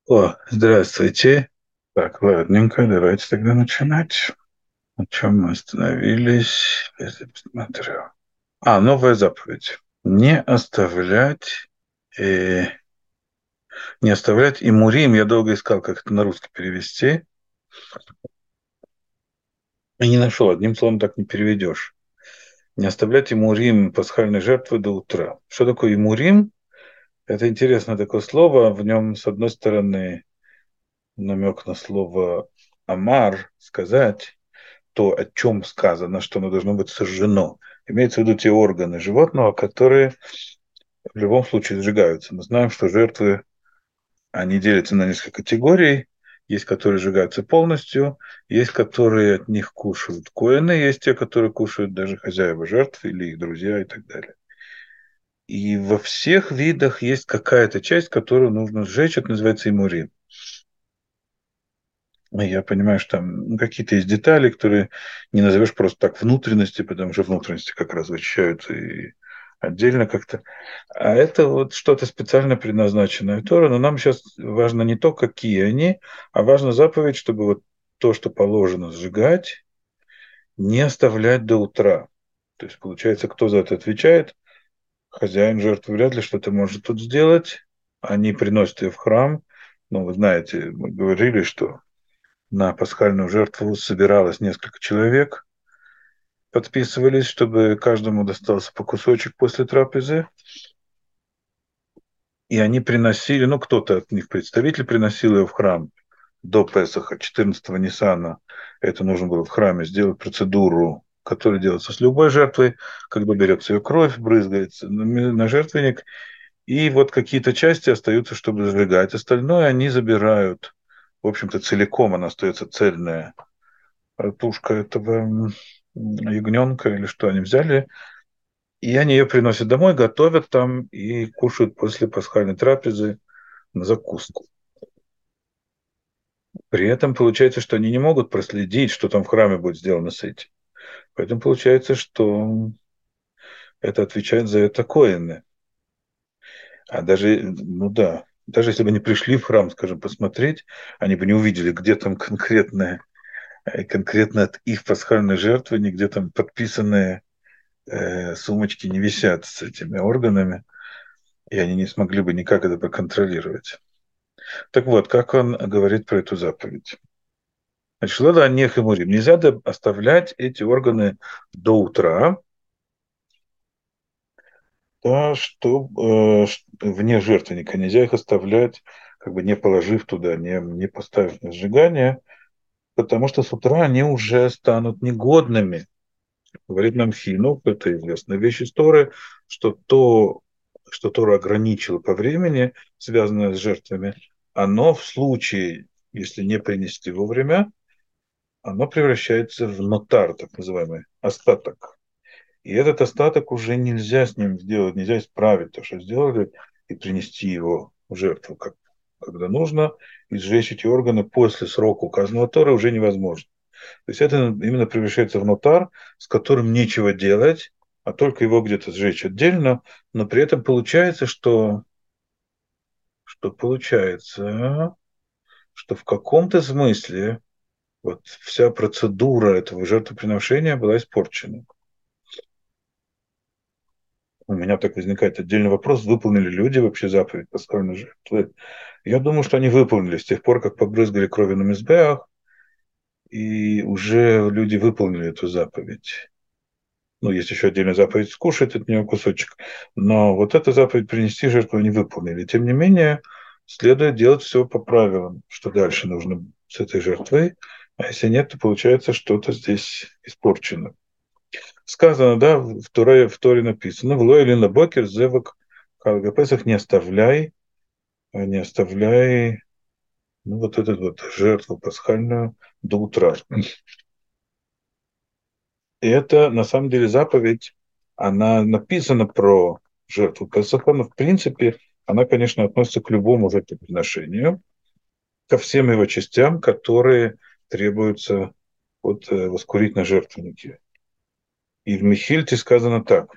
О, здравствуйте. Так, ладненько, давайте тогда начинать. На чем мы остановились? Я посмотрю. Новая заповедь. Не оставлять, э, не оставлять имурим. Я долго искал, как это на русский перевести, и не нашел. Одним словом так не переведешь. Не оставлять имурим пасхальной жертвы до утра. Что такое имурим? Это интересное такое слово. В нем, с одной стороны, намек на слово амар, сказать, то, о чем сказано, что оно должно быть сожжено. Имеется в виду те органы животного, которые в любом случае сжигаются. Мы знаем, что жертвы, они делятся на несколько категорий. Есть, которые сжигаются полностью, есть, которые от них кушают коины, есть те, которые кушают даже хозяева жертв или их друзья и так далее. И во всех видах есть какая-то часть, которую нужно сжечь, это называется имурим. Я понимаю, что там какие-то есть детали, которые не назовешь просто так внутренности, потому что внутренности как раз вычищаются и отдельно как-то. А это вот что-то специально предназначенное Тора, но нам сейчас важно не то, какие они, а важно заповедь, чтобы вот то, что положено сжигать, не оставлять до утра. То есть, получается, кто за это отвечает? Хозяин жертвы вряд ли что-то может тут сделать. Они приносят ее в храм. Ну, вы знаете, мы говорили, что на пасхальную жертву собиралось несколько человек, подписывались, чтобы каждому достался по кусочек после трапезы. И они приносили, ну, кто-то от них, представитель, приносил ее в храм до Песаха, 14-го Ниссана. Это нужно было в храме сделать процедуру, которая делается с любой жертвой, когда берется ее кровь, брызгается на жертвенник, и вот какие-то части остаются, чтобы сжигать. Остальное они забирают. В общем-то, целиком она остается цельная тушка этого ягненка или что они взяли, и они ее приносят домой, готовят там и кушают после пасхальной трапезы на закуску. При этом получается, что они не могут проследить, что там в храме будет сделано с этим. Поэтому получается, что это отвечает за это коины. А даже, ну да, даже если бы они пришли в храм, скажем, посмотреть, они бы не увидели, где там конкретно от их пасхальной жертвы, нигде там подписанные сумочки не висят с этими органами, и они не смогли бы никак это проконтролировать. Так вот, как он говорит про эту заповедь. Значит, ладно, не химурим. Нельзя оставлять эти органы до утра, да, что вне жертвенника. Нельзя их оставлять, как бы не положив туда, не поставив на сжигание, потому что с утра они уже станут негодными. Говорит нам Хинук, это известная вещь из Торы, что то, что Тора ограничила по времени, связанное с жертвами, оно в случае, если не принести вовремя, оно превращается в нотар, так называемый остаток. И этот остаток уже нельзя с ним сделать, нельзя исправить то, что сделали, и принести его в жертву, когда нужно, и сжечь эти органы после срока указанного Тора уже невозможно. То есть это именно превращается в нотар, с которым нечего делать, а только его где-то сжечь отдельно, но при этом получается, что получается, что в каком-то смысле вот вся процедура этого жертвоприношения была испорчена. У меня так возникает отдельный вопрос, выполнили люди вообще заповедь пасхальной жертвы? Я думаю, что они выполнили с тех пор, как побрызгали кровью на мизбеах, и уже люди выполнили эту заповедь. Ну, есть еще отдельная заповедь скушать от нее кусочек. Но вот эта заповедь принести жертву они выполнили. Тем не менее, следует делать все по правилам, что дальше нужно с этой жертвой. А если нет, то получается что-то здесь испорчено. Сказано, да, в Торе написано, в Лоэлин на Бокер, Зевак, Песах не оставляй, ну, вот эту вот жертву пасхальную до утра. И это, на самом деле, заповедь, она написана про жертву Песаха, но, в принципе, она, конечно, относится к любому жертвоприношению, ко всем его частям, которые требуются вот, воскурить на жертвеннике. И в Михильте сказано так,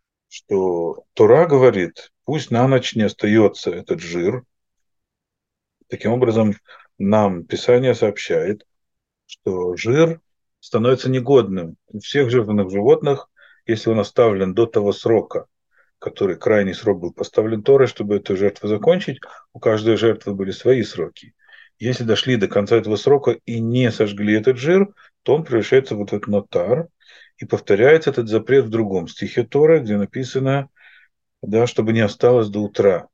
что Тора говорит, пусть на ночь не остается этот жир, Таким образом, нам Писание сообщает, что жир становится негодным. У всех жирных животных, если он оставлен до того срока, который крайний срок был поставлен Торой, чтобы эту жертву закончить, у каждой жертвы были свои сроки. Если дошли до конца этого срока и не сожгли этот жир, то он превращается в этот нотар, и повторяется этот запрет в другом стихе Торы, где написано, да, чтобы не осталось до утра.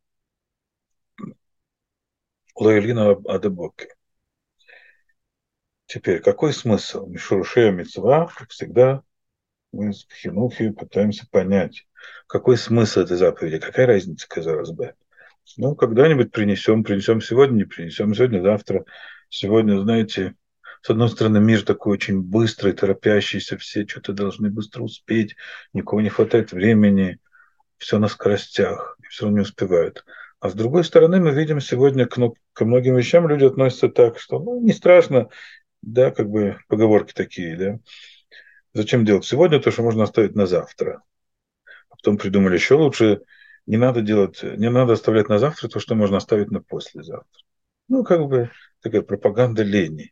Лаэлина Адебоке. Теперь, какой смысл? Мишурушея митцва, как всегда, мы в Хинухе пытаемся понять, какой смысл этой заповеди, какая разница, казалось бы. Ну, когда-нибудь принесем сегодня, не принесем сегодня, завтра. Сегодня, знаете, с одной стороны, мир такой очень быстрый, торопящийся, все что-то должны быстро успеть, никого не хватает времени, все на скоростях, и все равно не успевают. А с другой стороны, мы видим сегодня к многим вещам люди относятся так, что ну, не страшно, да, как бы поговорки такие, да. Зачем делать сегодня то, что можно оставить на завтра? А потом придумали еще лучше, не надо оставлять на завтра то, что можно оставить на послезавтра. Ну, как бы такая пропаганда лени.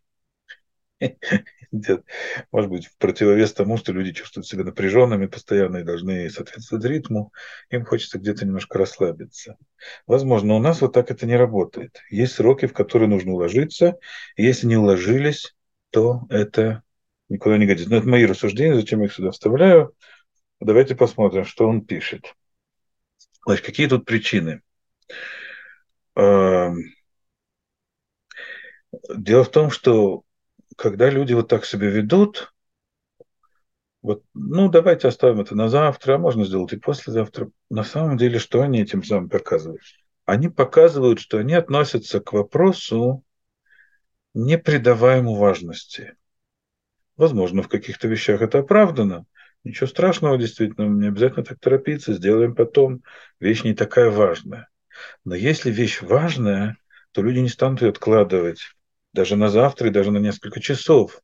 Может быть, в противовес тому, что люди чувствуют себя напряженными постоянно и должны соответствовать ритму, им хочется где-то немножко расслабиться. Возможно, у нас вот так это не работает. Есть сроки, в которые нужно уложиться, и если не уложились, то это никуда не годится. Но это мои рассуждения, зачем я их сюда вставляю. Давайте посмотрим, что он пишет. Значит, какие тут причины? Дело в том, что когда люди вот так себя ведут, вот, ну, давайте оставим это на завтра, а можно сделать и послезавтра. На самом деле, что они этим самым показывают? Они показывают, что они относятся к вопросу, не придавая ему важности. Возможно, в каких-то вещах это оправдано. Ничего страшного, действительно, не обязательно так торопиться, сделаем потом. Вещь не такая важная. Но если вещь важная, то люди не станут ее откладывать даже на завтра и даже на несколько часов.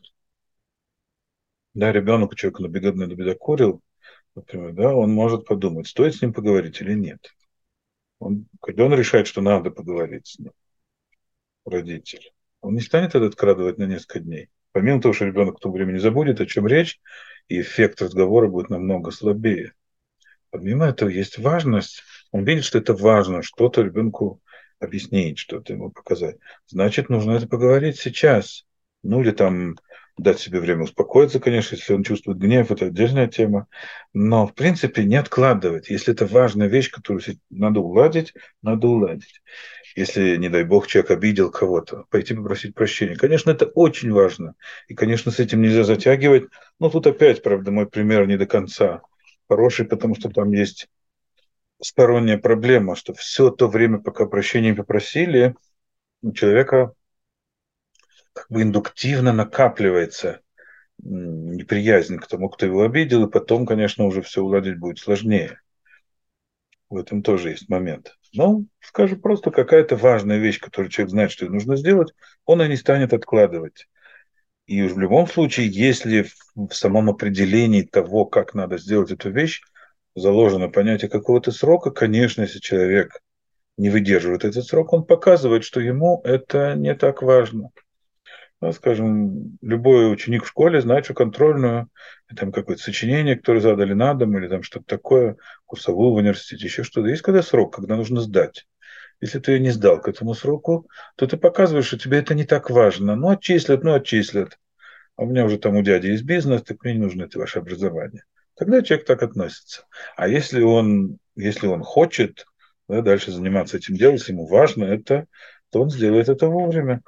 Да, ребенок, у человека набедокурил, например, да, он может подумать, стоит с ним поговорить или нет. Когда он решает, что надо поговорить с ним, родитель, он не станет это откладывать на несколько дней. Помимо того, что ребенок в то время не забудет, о чем речь, и эффект разговора будет намного слабее. Помимо этого есть важность. Он видит, что это важно, что-то ребенку объяснить, что-то ему показать. Значит, нужно это поговорить сейчас. Ну или там дать себе время успокоиться, конечно, если он чувствует гнев, это отдельная тема. Но, в принципе, не откладывать. Если это важная вещь, которую надо уладить, надо уладить. Если, не дай бог, человек обидел кого-то, пойти попросить прощения. Конечно, это очень важно. И, конечно, с этим нельзя затягивать. Но тут опять, правда, мой пример не до конца хороший, потому что там есть сторонняя проблема, что все то время, пока прощения не попросили, у человека как бы индуктивно накапливается неприязнь к тому, кто его обидел, и потом, конечно, уже все уладить будет сложнее. В этом тоже есть момент. Но, скажем, просто какая-то важная вещь, которую человек знает, что ей нужно сделать, он и не станет откладывать. И в любом случае, если в самом определении того, как надо сделать эту вещь, заложено понятие какого-то срока, конечно, если человек не выдерживает этот срок, он показывает, что ему это не так важно. Ну, скажем, любой ученик в школе знает, что контрольную, там какое-то сочинение, которое задали на дом, или там что-то такое, курсовую в университете, еще что-то. Есть когда срок, когда нужно сдать. Если ты ее не сдал к этому сроку, то ты показываешь, что тебе это не так важно. Ну, отчислят, ну, отчислят. А у меня уже там у дяди есть бизнес, так мне не нужно это ваше образование. Тогда человек так относится. А если он хочет, да, дальше заниматься этим делом, если ему важно это, то он сделает это вовремя.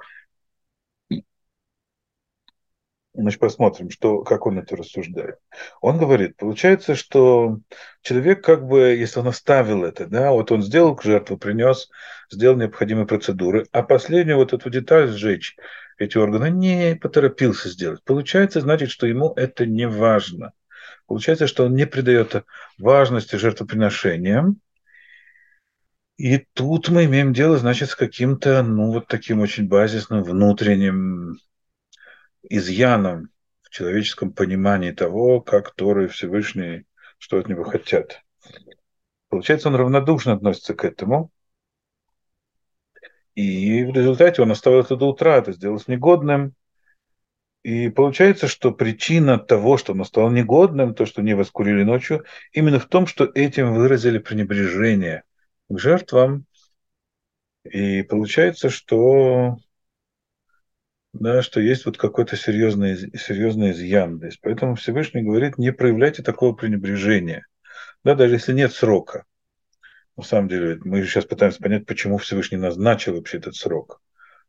Значит, посмотрим, как он это рассуждает. Он говорит, получается, что человек как бы, если он оставил это, да, вот он сделал жертву, принес, сделал необходимые процедуры, а последнюю вот эту деталь сжечь, эти органы, не поторопился сделать. Получается, значит, что ему это не важно. Получается, что он не придает важности жертвоприношениям. И тут мы имеем дело, значит, с каким-то, ну, вот таким очень базисным внутренним изъяном в человеческом понимании того, как Тора и Всевышний, что от него хотят. Получается, он равнодушно относится к этому. И в результате он оставил это до утра, это сделалось негодным. И получается, что причина того, что он стал негодным, то, что не воскурили ночью, именно в том, что этим выразили пренебрежение к жертвам. И получается, что, да, что есть вот какой-то серьезный изъян здесь. Поэтому Всевышний говорит, не проявляйте такого пренебрежения. Да, даже если нет срока. На самом деле, мы сейчас пытаемся понять, почему Всевышний назначил вообще этот срок.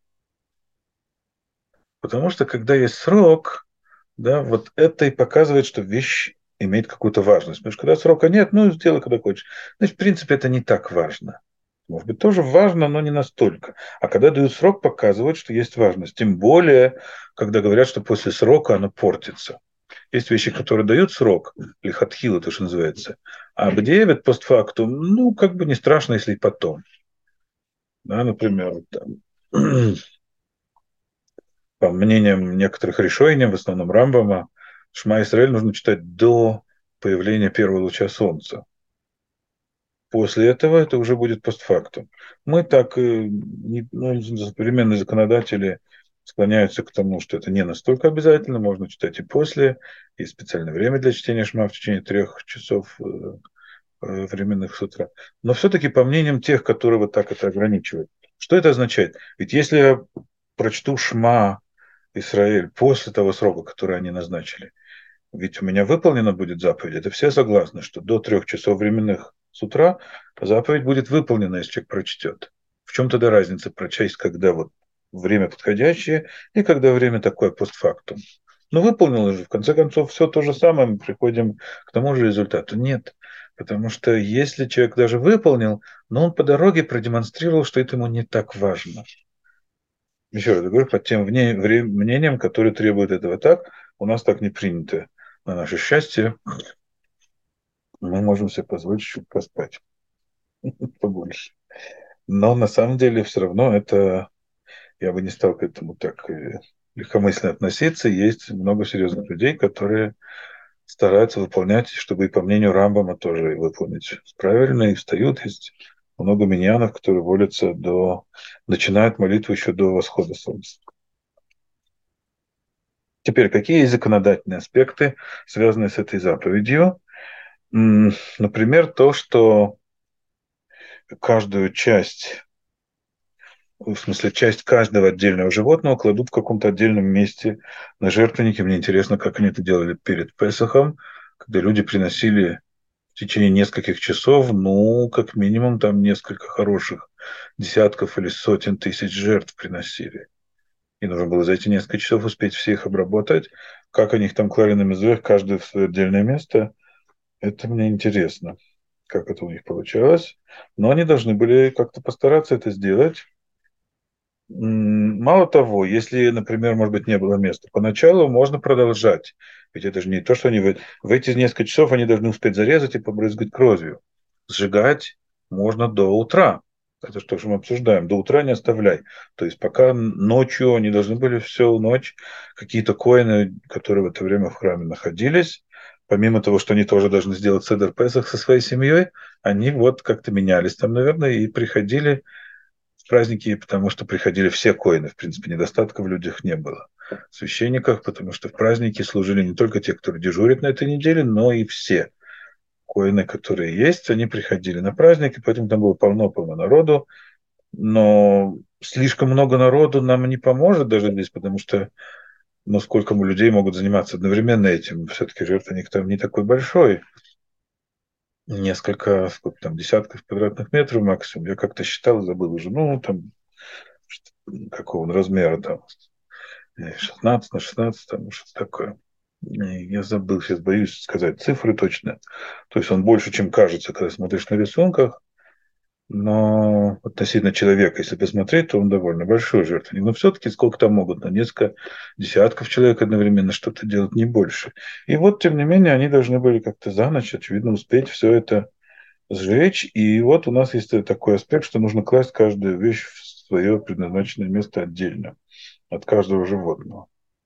Потому что когда есть срок, да, вот это и показывает, что вещь имеет какую-то важность. Потому что когда срока нет, ну, сделай, когда хочешь. Значит, в принципе, это не так важно. Может быть, тоже важно, но не настолько. А когда дают срок, показывают, что есть важность. Тем более, когда говорят, что после срока оно портится. Есть вещи, которые дают срок, или хатхила, то, что называется. А бдевит постфактум, ну, как бы не страшно, если и потом. Да, например, там, по мнениям некоторых решений, в основном Рамбама, Шма Исраэль нужно читать до появления первого луча солнца. После этого это уже будет постфактум. Мы так, ну, современные законодатели склоняются к тому, что это не настолько обязательно, можно читать и после, есть специальное время для чтения Шма в течение 3 часов временных с утра. Но все-таки по мнениям тех, которые вот так это ограничивают. Что это означает? Ведь если я прочту Шма Израиль после того срока, который они назначили. Ведь у меня выполнена будет заповедь. Это все согласны, что до 3 часов временных с утра заповедь будет выполнена, если человек прочтет. В чем тогда разница прочесть, когда вот время подходящее и когда время такое постфактум? Но выполнилось же, в конце концов, все то же самое, мы приходим к тому же результату. Нет. Потому что если человек даже выполнил, но он по дороге продемонстрировал, что это ему не так важно. Еще раз говорю, под тем мнением, которые требуют этого так, у нас так не принято. На наше счастье мы можем себе позволить чуть поспать побольше. Но на самом деле все равно это, я бы не стал к этому так легкомысленно относиться. Есть много серьезных людей, которые стараются выполнять, чтобы и по мнению Рамбама тоже выполнить правильно, и встают. Есть много миньянов, которые начинают молитву еще до восхода солнца. Теперь, какие есть законодательные аспекты, связанные с этой заповедью? Например, то, что каждую часть, в смысле, часть каждого отдельного животного кладут в каком-то отдельном месте на жертвеннике. Мне интересно, как они это делали перед Песохом, когда люди приносили в течение нескольких часов, ну, как минимум, там несколько хороших десятков или сотен тысяч жертв приносили. И нужно было за эти несколько часов успеть всех обработать. Как они их там клали на мизбех, каждый в свое отдельное место, это мне интересно, как это у них получалось. Но они должны были как-то постараться это сделать. Мало того, если, например, может быть, не было места, поначалу можно продолжать. Ведь это же не то, что они в эти несколько часов они должны успеть зарезать и побрызгать кровью. Сжигать можно до утра. Это то, что мы обсуждаем. До утра не оставляй. То есть пока ночью они должны были всю ночь, какие-то коины, которые в это время в храме находились, помимо того, что они тоже должны сделать седер Песах со своей семьей, они вот как-то менялись там, наверное, и приходили в праздники, потому что приходили все коины. В принципе, недостатка в людях не было. В священниках, потому что в праздники служили не только те, которые дежурят на этой неделе, но и все коины, которые есть, они приходили на праздники, поэтому там было полно-полно народу. Но слишком много народу нам не поможет даже здесь, потому что ну, сколько мы людей могут заниматься одновременно этим. Все-таки жертвенник там не такой большой. Несколько, сколько там, десятков квадратных метров максимум. Я как-то считал, забыл уже. Ну, там, какого он размера там. 16 на 16, там что-то такое. Я забыл, сейчас боюсь сказать цифры точно. То есть он больше, чем кажется, когда смотришь на рисунках. Но относительно человека, если посмотреть, то он довольно большой жертвенник. Но все-таки сколько там могут? На несколько десятков человек одновременно что-то делать, не больше. И вот, тем не менее, они должны были как-то за ночь, очевидно, успеть все это сжечь. И вот у нас есть такой аспект, что нужно класть каждую вещь в свое предназначенное место отдельно от каждого животного.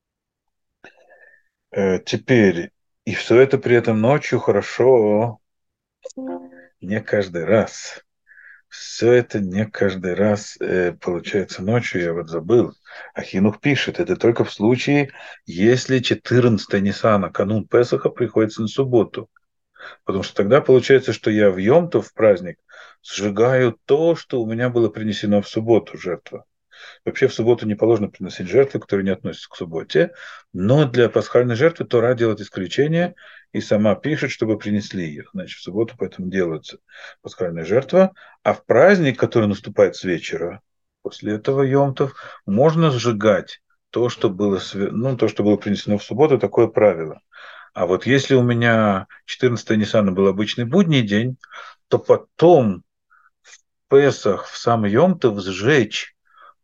Теперь, и все это при этом ночью хорошо, не каждый раз. Все это не каждый раз получается ночью, я вот забыл. Ахинух пишет, это только в случае, если 14 Ниссана, канун Песаха, приходится на субботу. Потому что тогда получается, что я в Йом-Тов, в праздник, сжигаю то, что у меня было принесено в субботу, жертва. Вообще в субботу не положено приносить жертвы, которые не относятся к субботе, но для пасхальной жертвы Тора делает исключение и сама пишет, чтобы принесли ее. Значит, в субботу поэтому делается пасхальная жертва, а в праздник, который наступает с вечера, после этого Йомтов, можно сжигать то, что было, ну, то, что было принесено в субботу, такое правило. А вот если у меня 14 Ниссана был обычный будний день, то потом в Песах, в сам Йомтов сжечь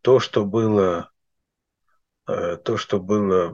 то, что было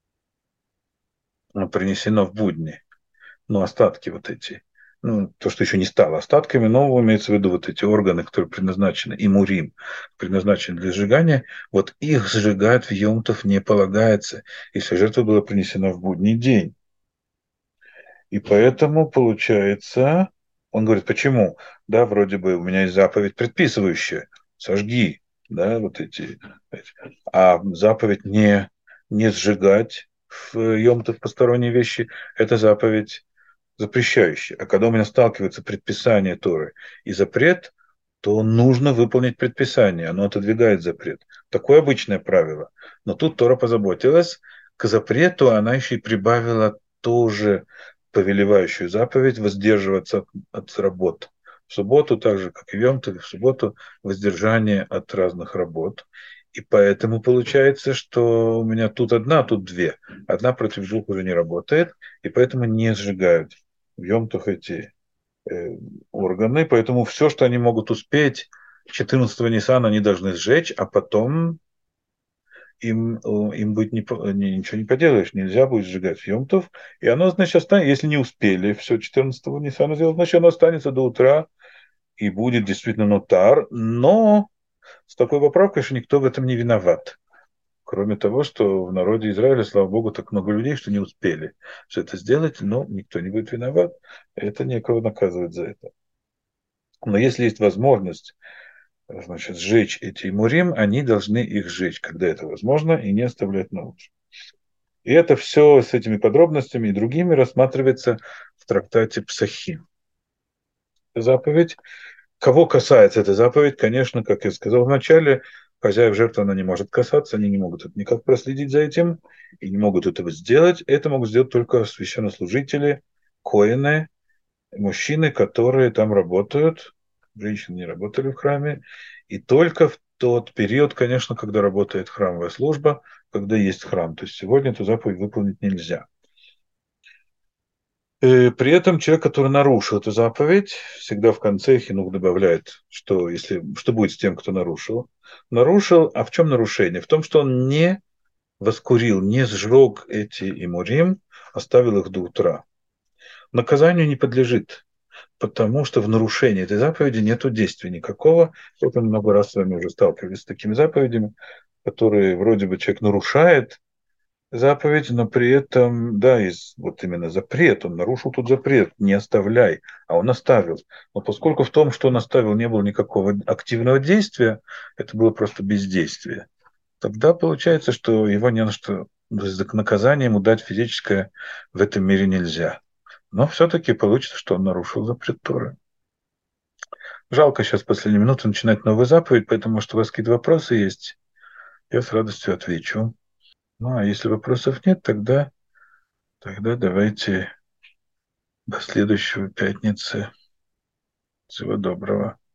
принесено в будни, ну, остатки вот эти, ну, то, что еще не стало остатками, но имеется в виду вот эти органы, которые предназначены, и мурим, предназначены для сжигания, вот их сжигать в Йомтов не полагается, если жертва была принесена в будний день. И поэтому получается, он говорит, почему? Да, вроде бы у меня есть заповедь предписывающая, сожги, да, вот эти. А заповедь не сжигать в Йом-Тов посторонние вещи, это заповедь запрещающая. А когда у меня сталкиваются предписание Торы и запрет, то нужно выполнить предписание, оно отодвигает запрет. Такое обычное правило. Но тут Тора позаботилась, к запрету она еще и прибавила тоже повелевающую заповедь воздерживаться от работ. В субботу, так же, как и в йом в субботу воздержание от разных работ. И поэтому получается, что у меня тут одна, тут две. Одна против двух уже не работает, и поэтому не сжигают в йом эти э, органы. Поэтому все, что они могут успеть, 14-го Ниссана они должны сжечь, а потом им быть ничего не поделаешь, нельзя будет сжигать съемтов, и оно, значит, останется, если не успели все 14-го Ниссана сделать, значит, оно останется до утра и будет действительно нотар, но с такой поправкой, что никто в этом не виноват. Кроме того, что в народе Израиля, слава богу, так много людей, что не успели все это сделать, но никто не будет виноват, это некого наказывать за это. Но если есть возможность, значит, сжечь эти мурим, они должны их сжечь, когда это возможно, и не оставлять на утро. И это все с этими подробностями и другими рассматривается в трактате Псахим. Заповедь. Кого касается эта заповедь, конечно, как я сказал в начале, хозяев жертвы она не может касаться, они не могут это никак проследить за этим и не могут этого сделать. Это могут сделать только священнослужители, коины, мужчины, которые там работают. Женщины не работали в храме. И только в тот период, конечно, когда работает храмовая служба, когда есть храм. То есть сегодня эту заповедь выполнить нельзя. При этом человек, который нарушил эту заповедь, всегда в конце Хинух добавляет, что будет с тем, кто нарушил. Нарушил, а в чем нарушение? В том, что он не воскурил, не сжег эти имурим, оставил их до утра. Наказанию не подлежит, потому что в нарушении этой заповеди нет действия никакого. Вот мы много раз с вами уже сталкивались с такими заповедями, которые вроде бы человек нарушает, заповедь, но при этом, да, вот именно запрет, он нарушил тут запрет, не оставляй, а он оставил. Но поскольку в том, что он оставил, не было никакого активного действия, это было просто бездействие, тогда получается, что его не на что, то есть наказание ему дать физическое в этом мире нельзя. Но все-таки получится, что он нарушил запрет Торы. Жалко сейчас в последнюю минуту начинать новую заповедь, поэтому, может, у вас какие-то вопросы есть, я с радостью отвечу. Ну, а если вопросов нет, тогда давайте до следующей пятницы. Всего доброго.